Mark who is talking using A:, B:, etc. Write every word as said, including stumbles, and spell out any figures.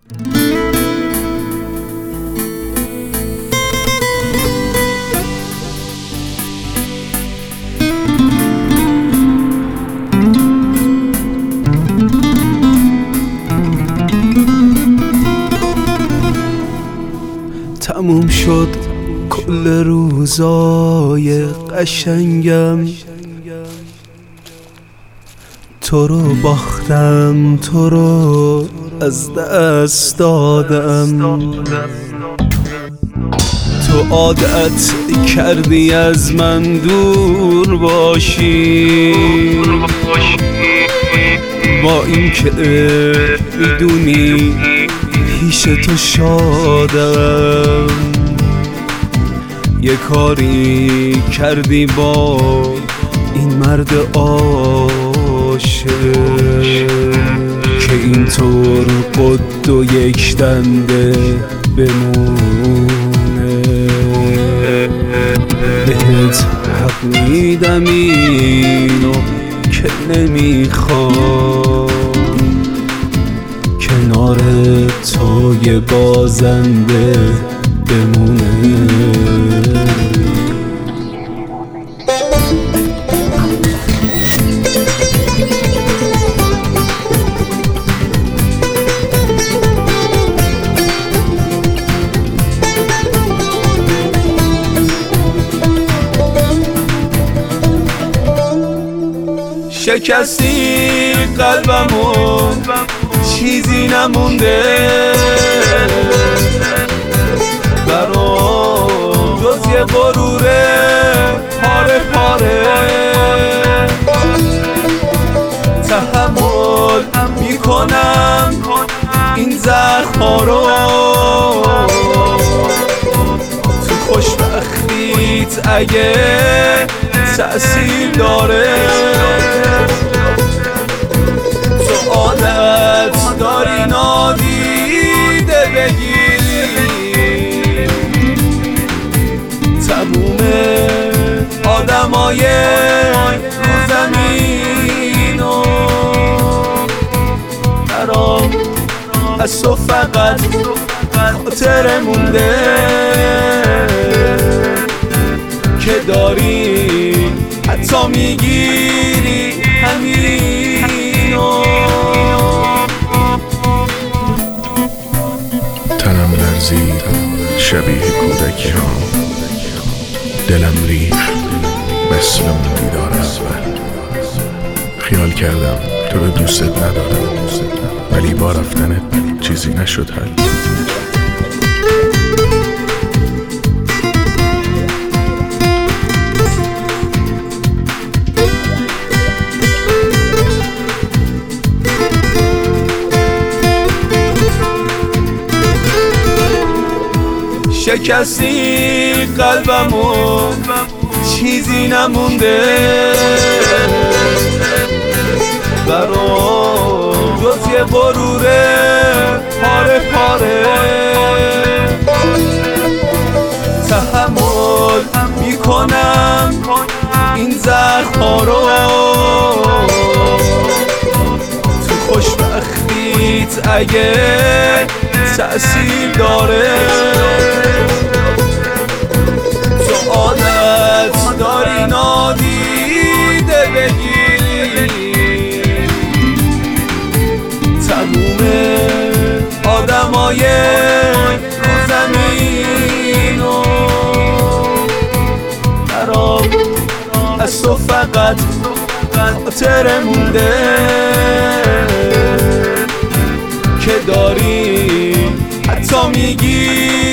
A: تموم شد کل روزای قشنگم، تو رو باختم، تو رو از دست دادم. تو عادت کردی از من دور باشی، با این که میدونی پیش تو شادم. یه کاری کردی با این مرد عاشق که اینطور قد و یک دنده بمونه. بهت حق میدم اینو که نمیخوام کنار تو یه بازنده بمونه. شکستی قلبمو چیزی نمونده برام جز یه غروره پاره پاره. تحمل میکنم این زخم‌ها رو، تو خوشبختیت اگه تأثیر داره. تو عادت داری نادیده بگیری تموم آدمای زمینو. برام از تو فقط خاطر مونده که داری حتی میگیری همینو.
B: تنم لرزید شبیه کودکی ها، دلم ریخت مثل اون دیدار اول. خیال کردم تو رو دوستت ندارم، ولی با رفتنت چیزی نشد حل.
A: شکستی قلبمو چیزی نمونده برام جز یه غروره پاره پاره. تحمل میکنم این زخم‌ها رو، تو خوشبختیت اگه تأثیر داره. تو عادت داری نادیده بگیری تموم آدمای زمینو. برام از تو فقط خاطر مونده که داری حتی میگی